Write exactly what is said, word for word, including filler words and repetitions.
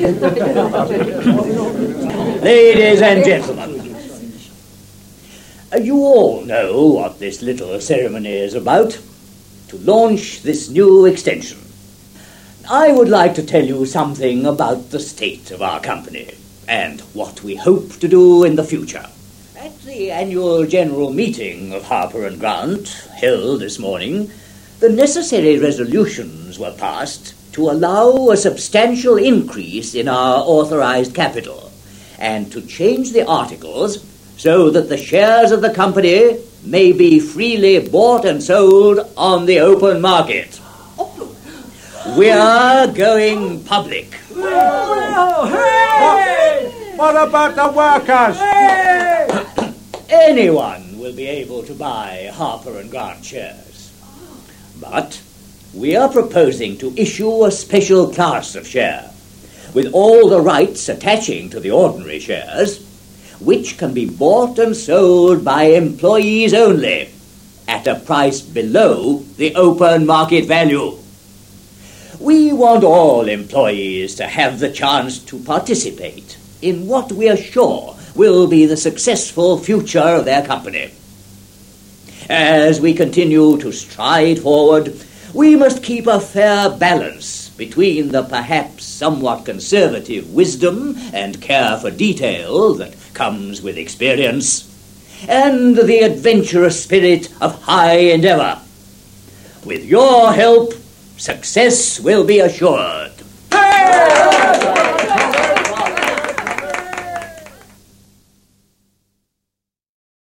Ladies and gentlemen, uh, you all know what this little ceremony is about, to launch this new extension. I would like to tell you something about the state of our company and what we hope to do in the future. At the annual general meeting of Harper and Grant, held this morning, the necessary resolutions were passed to allow a substantial increase in our authorized capital and to change the articles so that the shares of the company may be freely bought and sold on the open market. We are going public. Well, hey! What about the workers? Hey! Anyone will be able to buy Harper and Grant shares. But we are proposing to issue a special class of share, with all the rights attaching to the ordinary shares, which can be bought and sold by employees only, at a price below the open market value. We want all employees to have the chance to participate in what we are sure will be the successful future of their company. As we continue to stride forward, we must keep a fair balance between the perhaps somewhat conservative wisdom and care for detail that comes with experience, and the adventurous spirit of high endeavor. With your help, success will be assured.